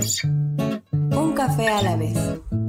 Un café a la vez.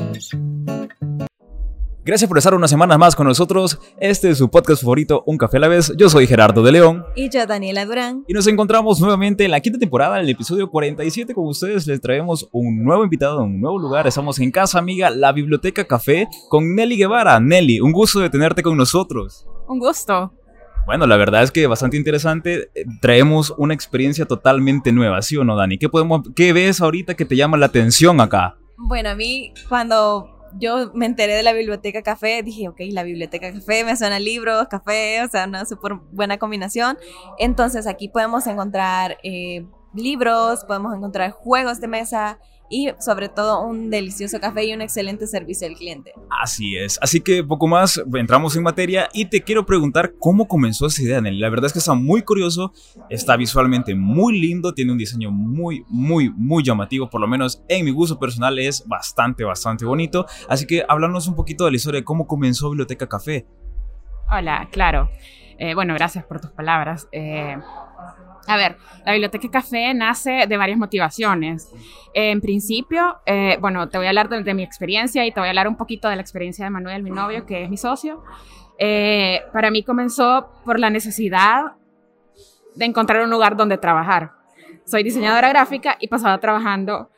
Gracias por estar una semana más con nosotros. Este es su podcast favorito, Un Café a la Vez. Yo soy Gerardo de León. Y yo, Daniela Durán. Y nos encontramos nuevamente en la quinta temporada, en el episodio 47. Con ustedes les traemos un nuevo invitado en un nuevo lugar. Estamos en casa amiga, la Biblioteca Café, con Nelly Guevara. Nelly, un gusto de tenerte con nosotros. Un gusto. Bueno, la verdad es que bastante interesante. Traemos una experiencia totalmente nueva, ¿sí o no, Dani? ¿Qué ves ahorita que te llama la atención acá? Bueno, a mí cuando yo me enteré de la Biblioteca Café, dije, ok, la Biblioteca Café, me suena libros, café, o sea, una súper buena combinación. Entonces aquí podemos encontrar libros, podemos encontrar juegos de mesa y sobre todo un delicioso café y un excelente servicio al cliente. Así es, así que poco más, entramos en materia y te quiero preguntar cómo comenzó esa idea, Nelly. La verdad es que está muy curioso, está visualmente muy lindo, tiene un diseño muy llamativo, por lo menos en mi gusto personal es bastante bonito. Así que háblanos un poquito de la historia de cómo comenzó Biblioteca Café. Hola, claro. Bueno, gracias por tus palabras. A ver, la Biblioteca Café nace de varias motivaciones. En principio, bueno, te voy a hablar de mi experiencia y te voy a hablar un poquito de la experiencia de Manuel, mi novio, que es mi socio. Para mí comenzó por la necesidad de encontrar un lugar donde trabajar. Soy diseñadora gráfica y pasaba trabajando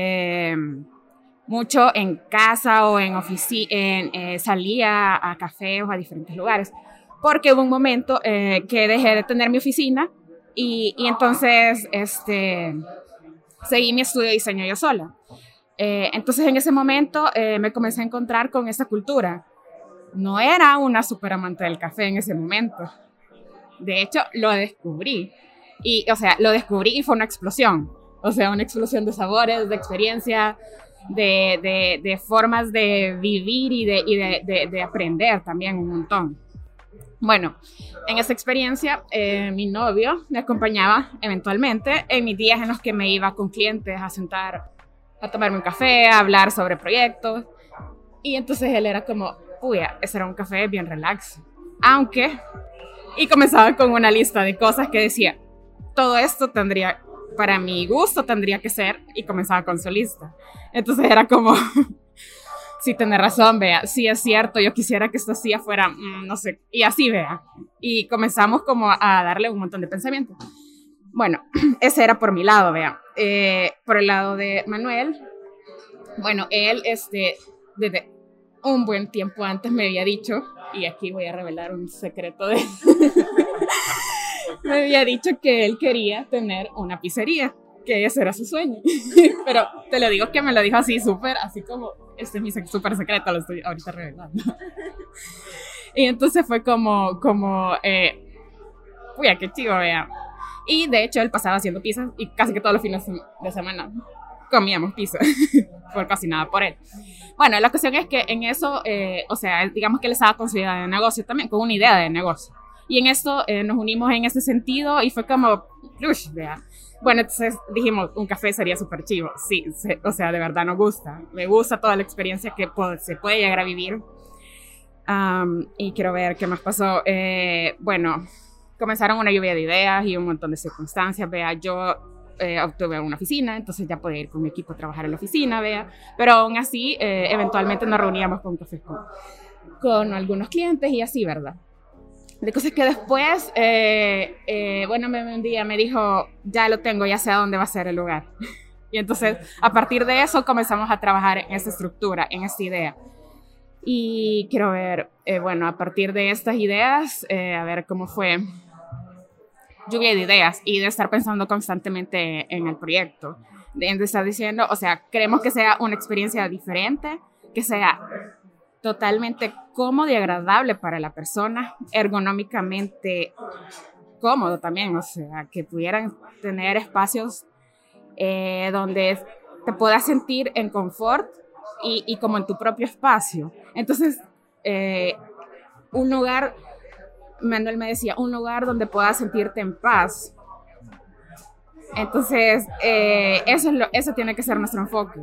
mucho en casa o en oficina, salía a cafés o a diferentes lugares, porque hubo un momento que dejé de tener mi oficina. Y entonces seguí mi estudio de diseño yo sola. Entonces en ese momento me comencé a encontrar con esta cultura. No era una súper amante del café en ese momento. De hecho, lo descubrí. Lo descubrí y fue una explosión. O sea, una explosión de sabores, de experiencia, de formas de vivir y de aprender también un montón. Bueno, en esa experiencia, mi novio me acompañaba eventualmente en mis días en los que me iba con clientes a sentar, a tomarme un café, a hablar sobre proyectos. Y entonces él era como, ese era un café bien relax. Y comenzaba con una lista de cosas que decía, todo esto tendría, para mi gusto, tendría que ser, y comenzaba con su lista. Entonces era como... Sí, tenés razón, vea, sí es cierto, yo quisiera que esta silla fuera, no sé, y así, vea. Y comenzamos como a darle un montón de pensamientos. Bueno, ese era por mi lado, vea. Por el lado de Manuel, bueno, él, desde un buen tiempo antes me había dicho, y aquí voy a revelar un secreto de... me había dicho que él quería tener una pizzería, que ese era su sueño. Pero te lo digo que me lo dijo así súper, así como, este es mi súper secreto, lo estoy ahorita revelando. Y entonces fue como, qué chido, vea. Y de hecho él pasaba haciendo pizzas y casi que todos los fines de semana comíamos pizza, por casi nada por él. Bueno, la cuestión es que en eso, digamos que él estaba con su idea de negocio también, con una idea de negocio. Y en esto nos unimos en ese sentido y fue como, vea. Bueno, entonces dijimos, un café sería súper chivo. Sí, de verdad nos gusta. Me gusta toda la experiencia que se puede llegar a vivir. Y quiero ver qué más pasó. Bueno, comenzaron una lluvia de ideas y un montón de circunstancias. Vea, yo obtuve una oficina, entonces ya podía ir con mi equipo a trabajar en la oficina, vea. Pero aún así, eventualmente nos reuníamos con cafés con algunos clientes y así, ¿verdad? De cosas que después, bueno, un día me dijo, ya lo tengo, ya sé a dónde va a ser el lugar. Y entonces, a partir de eso, comenzamos a trabajar en esta estructura, en esta idea. Y quiero ver, bueno, a partir de estas ideas, a ver cómo fue lluvia de ideas y de estar pensando constantemente en el proyecto. De estar diciendo, queremos que sea una experiencia diferente, que sea totalmente cómodo y agradable para la persona, ergonómicamente cómodo también, que pudieran tener espacios donde te puedas sentir en confort y como en tu propio espacio. Entonces, un lugar, Manuel me decía, un lugar donde puedas sentirte en paz. Entonces, eso tiene que ser nuestro enfoque.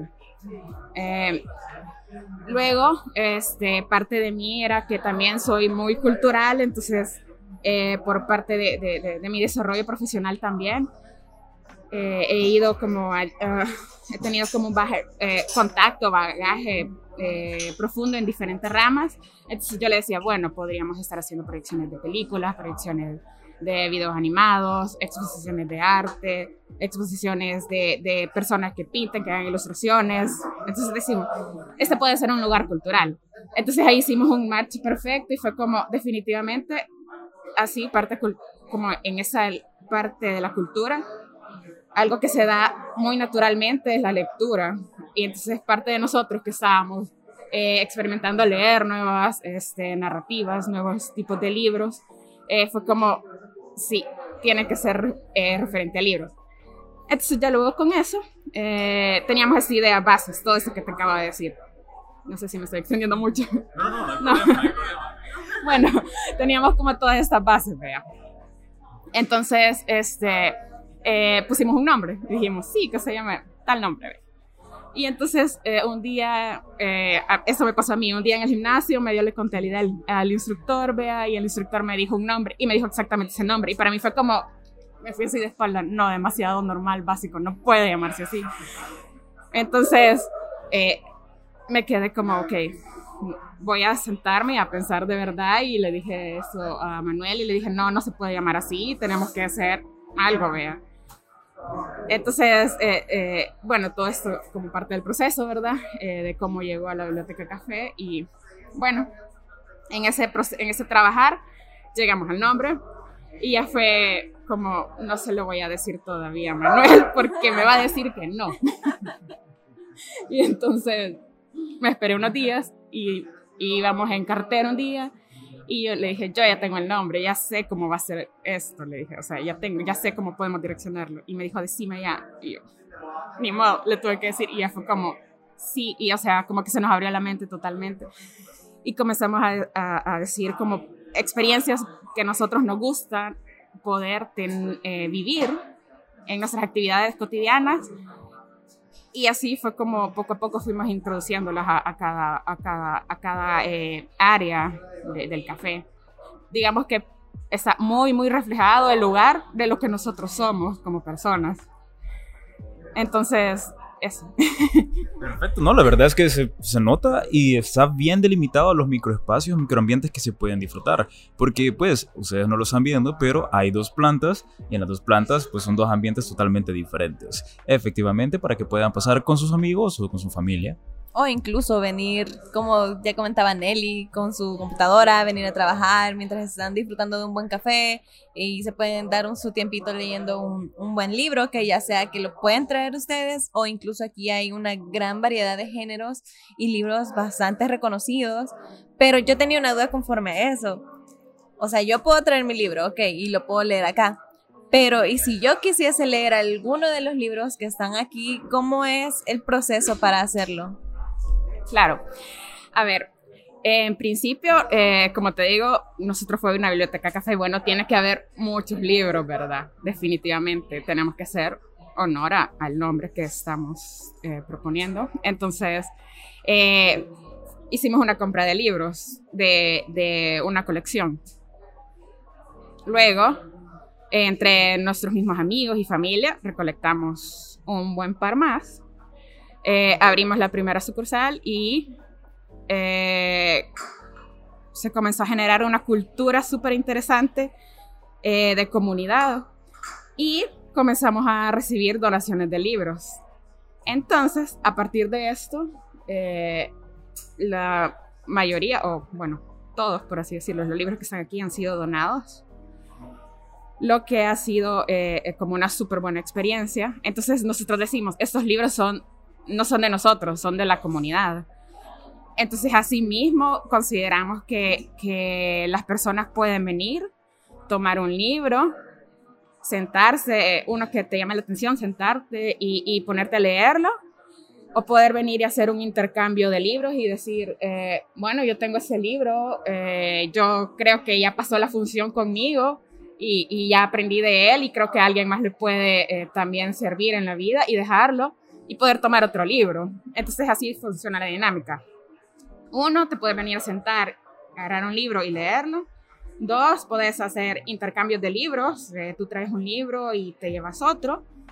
Luego, parte de mí era que también soy muy cultural, entonces por parte de mi desarrollo profesional también, he ido como, he tenido como un contacto, bagaje profundo en diferentes ramas. Entonces yo le decía, bueno, podríamos estar haciendo proyecciones de películas, proyecciones de videos animados, exposiciones de arte, exposiciones de personas que pintan, que hagan ilustraciones. Entonces decimos, este puede ser un lugar cultural. Entonces ahí hicimos un match perfecto y fue como definitivamente así, como en esa parte de la cultura, algo que se da muy naturalmente es la lectura. Y entonces parte de nosotros que estábamos experimentando leer nuevas narrativas, nuevos tipos de libros, fue como, sí, tiene que ser referente a libros. Entonces ya luego con eso teníamos así ideas bases, todo eso que te acabo de decir. No sé si me estoy extendiendo mucho. No. Bueno, teníamos como todas estas bases, vea. Entonces, pusimos un nombre. Dijimos, sí, que se llame tal nombre, vea. Y entonces un día, eso me pasó a mí, un día en el gimnasio, medio le conté la idea al instructor, vea, y el instructor me dijo un nombre, y me dijo exactamente ese nombre, y para mí fue como, me fui así de espalda, no, demasiado normal, básico, no puede llamarse así. Entonces, me quedé como, ok, voy a sentarme a pensar de verdad, y le dije eso a Manuel, y le dije, no se puede llamar así, tenemos que hacer algo, vea. Entonces, bueno, todo esto como parte del proceso, ¿verdad? De cómo llegó a la Biblioteca Café y, bueno, en ese trabajar llegamos al nombre y ya fue como, no se lo voy a decir todavía a Manuel porque me va a decir que no. Y entonces me esperé unos días y íbamos en cartera un día. Y yo le dije, yo ya tengo el nombre, ya sé cómo va a ser esto, le dije, o sea, ya sé cómo podemos direccionarlo. Y me dijo, decime ya. Y yo, ni modo, le tuve que decir. Y ya fue como, sí, y o sea, como que se nos abrió la mente totalmente. Y comenzamos a decir como experiencias que a nosotros nos gustan poder vivir en nuestras actividades cotidianas. Y así fue como poco a poco fuimos introduciéndolas a cada área del café. Digamos que está muy, muy reflejado el lugar de lo que nosotros somos como personas. Entonces, eso. Perfecto, no, la verdad es que se nota y está bien delimitado a los microespacios, microambientes que se pueden disfrutar, porque pues ustedes no lo están viendo, pero hay 2 plantas y en las 2 plantas pues son 2 ambientes totalmente diferentes, efectivamente, para que puedan pasar con sus amigos o con su familia. O incluso venir, como ya comentaba Nelly, con su computadora, venir a trabajar mientras están disfrutando de un buen café y se pueden dar su tiempito leyendo un buen libro, que ya sea que lo pueden traer ustedes o incluso aquí hay una gran variedad de géneros y libros bastante reconocidos. Pero yo tenía una duda conforme a eso. O sea, yo puedo traer mi libro, ok, y lo puedo leer acá. Pero, ¿y si yo quisiese leer alguno de los libros que están aquí, cómo es el proceso para hacerlo? Claro. A ver, en principio, como te digo, nosotros fue una biblioteca café y bueno, tiene que haber muchos libros, ¿verdad? Definitivamente, tenemos que hacer honor al nombre que estamos proponiendo. Entonces, hicimos una compra de libros de una colección. Luego, entre nuestros mismos amigos y familia, recolectamos un buen par más. Abrimos la primera sucursal y se comenzó a generar una cultura súper interesante de comunidad y comenzamos a recibir donaciones de libros. Entonces, a partir de esto, la mayoría, o bueno, todos por así decirlo, los libros que están aquí han sido donados, lo que ha sido como una súper buena experiencia. Entonces nosotros decimos, estos libros no son de nosotros, son de la comunidad. Entonces, asimismo, consideramos que las personas pueden venir, tomar un libro, sentarse, uno que te llame la atención, sentarte y ponerte a leerlo, o poder venir y hacer un intercambio de libros y decir, bueno, yo tengo ese libro, yo creo que ya pasó la función conmigo y ya aprendí de él y creo que a alguien más le puede también servir en la vida y dejarlo. Y poder tomar otro libro. Entonces así funciona la dinámica. 1, te puedes venir a sentar, agarrar un libro y leerlo. 2, puedes hacer intercambios de libros. Tú traes un libro y te llevas otro.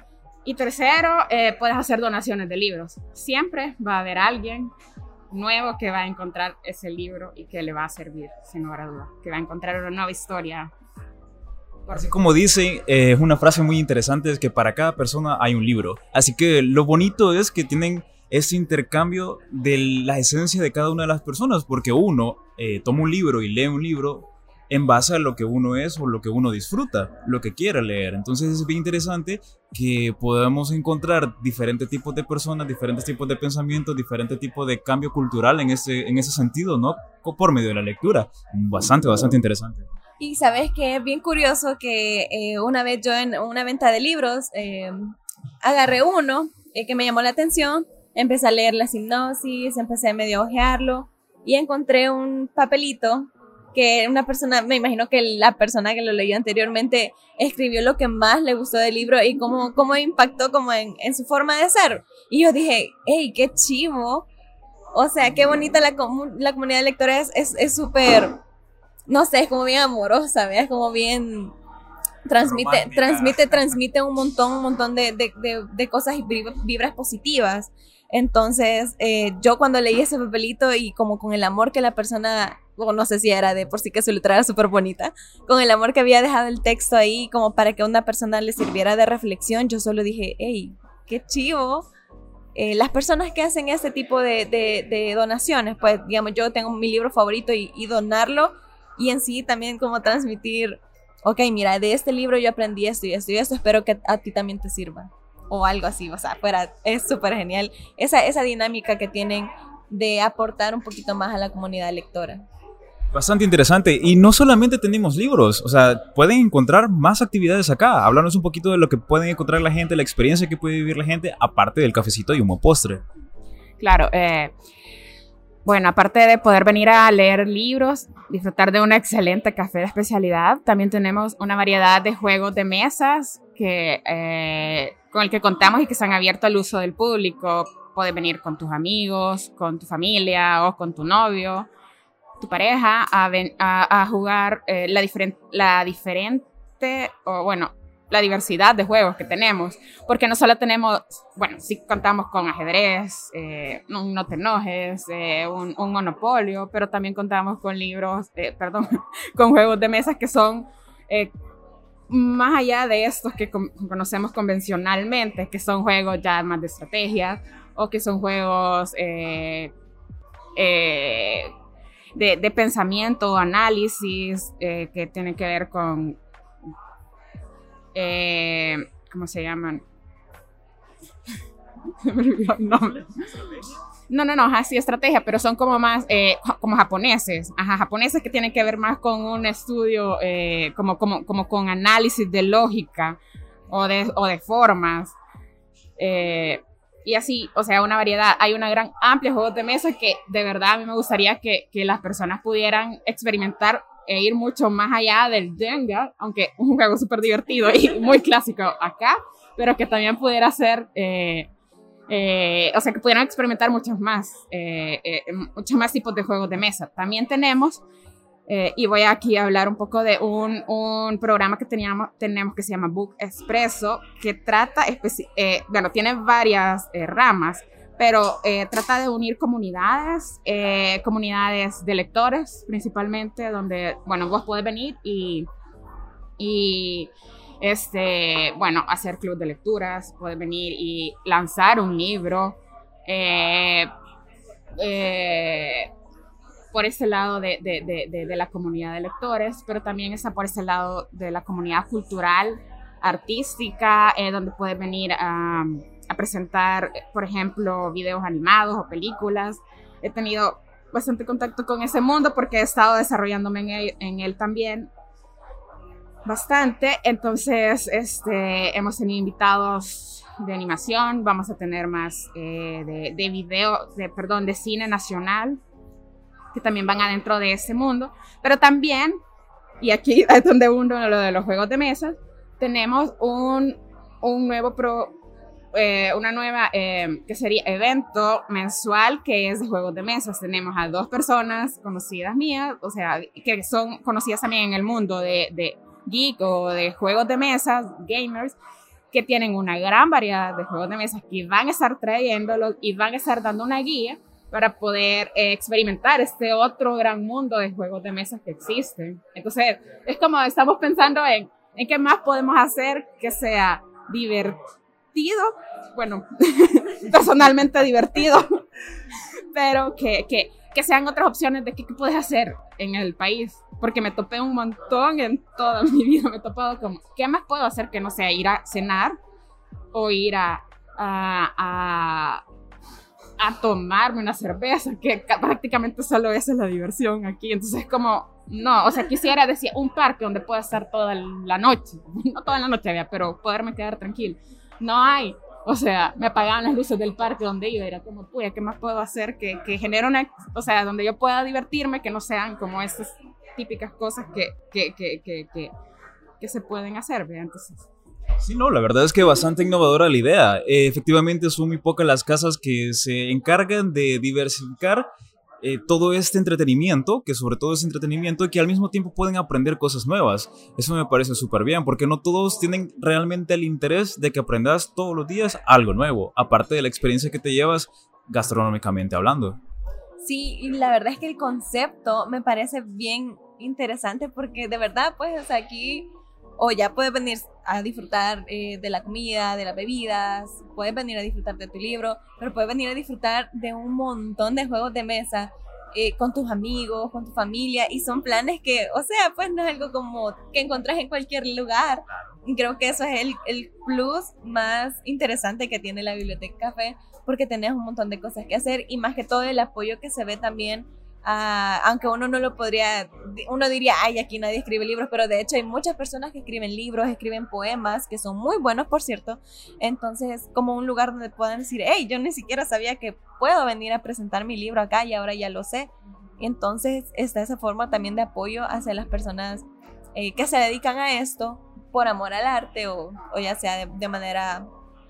Y tercero, puedes hacer donaciones de libros. Siempre va a haber alguien nuevo que va a encontrar ese libro y que le va a servir, sin lugar a dudas, que va a encontrar una nueva historia. Así como dicen, es una frase muy interesante, es que para cada persona hay un libro. Así que lo bonito es que tienen ese intercambio de la esencia de cada una de las personas, porque uno toma un libro y lee un libro en base a lo que uno es o lo que uno disfruta, lo que quiera leer. Entonces es bien interesante que podamos encontrar diferentes tipos de personas, diferentes tipos de pensamientos, diferentes tipos de cambio cultural en ese sentido, ¿no? Por medio de la lectura. Bastante interesante. Y sabes que es bien curioso que una vez yo en una venta de libros agarré uno que me llamó la atención, empecé a leer la sinopsis, empecé a medio ojearlo y encontré un papelito que una persona, me imagino que la persona que lo leyó anteriormente escribió lo que más le gustó del libro y cómo impactó como en su forma de ser. Y yo dije, hey, qué chivo. O sea, qué bonita la comunidad de lectores, es súper, no sé, es como bien amorosa, ¿ves? Como bien transmite un montón de cosas y vibras positivas. Entonces, yo cuando leí ese papelito y como con el amor que la persona, bueno, no sé si era de por sí que su letra era súper bonita, con el amor que había dejado el texto ahí como para que a una persona le sirviera de reflexión, yo solo dije, hey, qué chivo. Las personas que hacen este tipo de donaciones, pues digamos, yo tengo mi libro favorito y donarlo, y en sí también como transmitir, ok, mira, de este libro yo aprendí esto y esto y esto, espero que a ti también te sirva. O algo así, o sea, es súper genial esa dinámica que tienen de aportar un poquito más a la comunidad lectora. Bastante interesante. Y no solamente tenemos libros, o sea, pueden encontrar más actividades acá. Háblanos un poquito de lo que pueden encontrar la gente, la experiencia que puede vivir la gente, aparte del cafecito y un postre. Claro, bueno, aparte de poder venir a leer libros, disfrutar de un excelente café de especialidad, también tenemos una variedad de juegos de mesas con el que contamos y que están abiertos al uso del público. Puedes venir con tus amigos, con tu familia o con tu novio, tu pareja, a jugar la diversidad de juegos que tenemos, porque no solo tenemos, bueno, sí contamos con ajedrez, no te enojes, un monopolio, pero también contamos con con juegos de mesas que son más allá de estos que conocemos convencionalmente, que son juegos ya más de estrategia, o que son juegos de pensamiento o análisis que tienen que ver con ¿cómo se llaman? Se me olvidó el nombre. No, así estrategia, pero son como más como japoneses, japoneses que tienen que ver más con un estudio como con análisis de lógica o de formas. Y así, o sea, una variedad. Hay una gran amplia juegos de mesa que de verdad a mí me gustaría que las personas pudieran experimentar e ir mucho más allá del Jenga, aunque es un juego súper divertido y muy clásico acá, pero que también pudiera ser, o sea, que pudieran experimentar muchos más tipos de juegos de mesa. También tenemos, y voy aquí a hablar un poco de un programa que tenemos que se llama Book Expresso, que trata, bueno, tiene varias ramas, pero trata de unir comunidades de lectores principalmente, donde, bueno, vos podés venir y bueno, hacer club de lecturas, podés venir y lanzar un libro, por ese lado de la comunidad de lectores, pero también está por ese lado de la comunidad cultural, artística, donde puedes venir a presentar, por ejemplo, videos animados o películas. He tenido bastante contacto con ese mundo porque he estado desarrollándome en él también bastante. Entonces, hemos tenido invitados de animación, vamos a tener más de cine nacional, que también van adentro de ese mundo, pero también, y aquí es donde uno lo de los juegos de mesa, tenemos una nueva que sería evento mensual que es de juegos de mesas. Tenemos a 2 personas conocidas mías, o sea, que son conocidas también en el mundo de geek o de juegos de mesas, gamers, que tienen una gran variedad de juegos de mesa que van a estar trayéndolos y van a estar dando una guía para poder experimentar este otro gran mundo de juegos de mesa que existen. Entonces, es como estamos pensando en qué más podemos hacer que sea divertido, bueno, personalmente divertido, pero que sean otras opciones de qué puedes hacer en el país, porque me topé un montón en toda mi vida, me he topado como, ¿qué más puedo hacer que no sea ir a cenar o ir a tomarme una cerveza, que prácticamente solo esa es la diversión aquí? Entonces como, no, o sea, quisiera decir un parque donde pueda estar toda la noche, no toda la noche, pero poderme quedar tranquilo. No hay, o sea, me apagaban las luces del parque donde iba, era como, puya, ¿qué más puedo hacer que genere una, o sea, donde yo pueda divertirme, que no sean como estas típicas cosas que se pueden hacer, ¿ve? Entonces... Sí, no, la verdad es que bastante innovadora la idea. Efectivamente son muy pocas las casas que se encargan de diversificar todo este entretenimiento, que sobre todo es entretenimiento y que al mismo tiempo pueden aprender cosas nuevas. Eso me parece súper bien, porque no todos tienen realmente el interés de que aprendas todos los días algo nuevo, aparte de la experiencia que te llevas gastronómicamente hablando. Sí, y la verdad es que el concepto me parece bien interesante porque de verdad, pues, o sea, aquí o ya puedes venir a disfrutar de la comida, de las bebidas, puedes venir a disfrutar de tu libro, pero puedes venir a disfrutar de un montón de juegos de mesa con tus amigos, con tu familia, y son planes que, o sea, pues no es algo como que encontrás en cualquier lugar. Y creo que eso es el plus más interesante que tiene la Biblioteca Café, porque tenés un montón de cosas que hacer y más que todo el apoyo que se ve también. Aunque uno no lo podría, uno diría, ay, aquí nadie escribe libros, pero de hecho hay muchas personas que escriben libros, escriben poemas, que son muy buenos, por cierto. Entonces, como un lugar donde puedan decir, hey, yo ni siquiera sabía que puedo venir a presentar mi libro acá y ahora ya lo sé. Entonces, está esa forma también de apoyo hacia las personas que se dedican a esto por amor al arte o ya sea de manera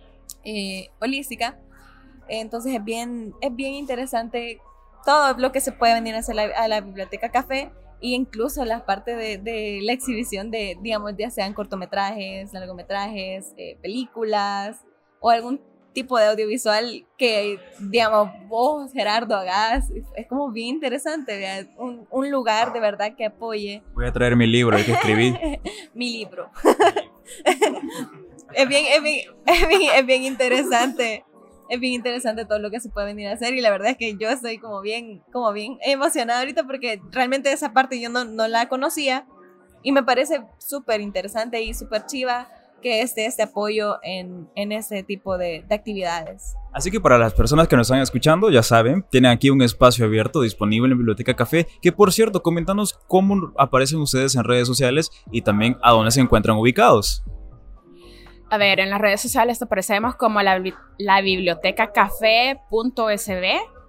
holística. Entonces, es bien interesante todo lo que se puede venir a hacer a la Biblioteca Café, e incluso la parte de la exhibición de, digamos, ya sean cortometrajes, largometrajes, películas o algún tipo de audiovisual que, digamos, vos, Gerardo, hagas. Es como bien interesante, ¿verdad? Un lugar de verdad que apoye. Voy a traer mi libro, el que escribí. Mi libro. Es bien interesante. Es bien interesante todo lo que se puede venir a hacer y la verdad es que yo estoy como bien emocionada ahorita porque realmente esa parte yo no la conocía y me parece súper interesante y súper chiva que esté este apoyo en ese tipo de actividades. Así que para las personas que nos están escuchando, ya saben, tienen aquí un espacio abierto disponible en Biblioteca Café, que por cierto, coméntanos cómo aparecen ustedes en redes sociales y también a dónde se encuentran ubicados. A ver, en las redes sociales aparecemos como la bibliotecacafé.sb,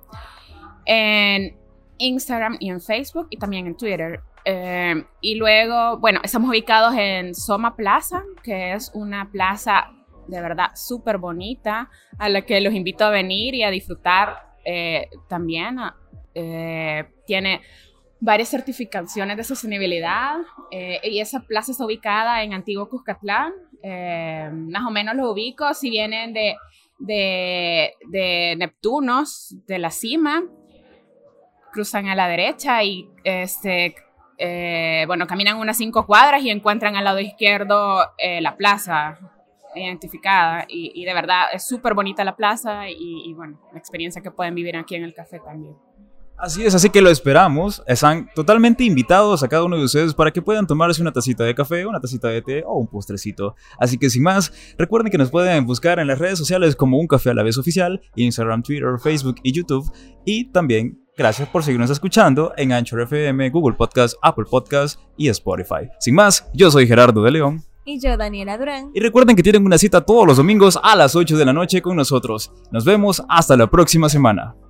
en Instagram y en Facebook y también en Twitter. Y luego, bueno, estamos ubicados en Soma Plaza, que es una plaza de verdad súper bonita, a la que los invito a venir y a disfrutar también. Tiene varias certificaciones de sostenibilidad y esa plaza está ubicada en Antiguo Cuscatlán. Más o menos los ubico. Si vienen de Neptunos, de la cima, cruzan a la derecha y bueno, caminan unas 5 cuadras y encuentran al lado izquierdo la plaza identificada y de verdad es súper bonita la plaza y bueno, la experiencia que pueden vivir aquí en el café también. Así es, así que lo esperamos. Están totalmente invitados a cada uno de ustedes para que puedan tomarse una tacita de café, una tacita de té o un postrecito. Así que sin más, recuerden que nos pueden buscar en las redes sociales como Un Café a la Vez Oficial, Instagram, Twitter, Facebook y YouTube. Y también gracias por seguirnos escuchando en Anchor FM, Google Podcast, Apple Podcast y Spotify. Sin más, yo soy Gerardo de León. Y yo, Daniela Durán. Y recuerden que tienen una cita todos los domingos a las 8 de la noche con nosotros. Nos vemos hasta la próxima semana.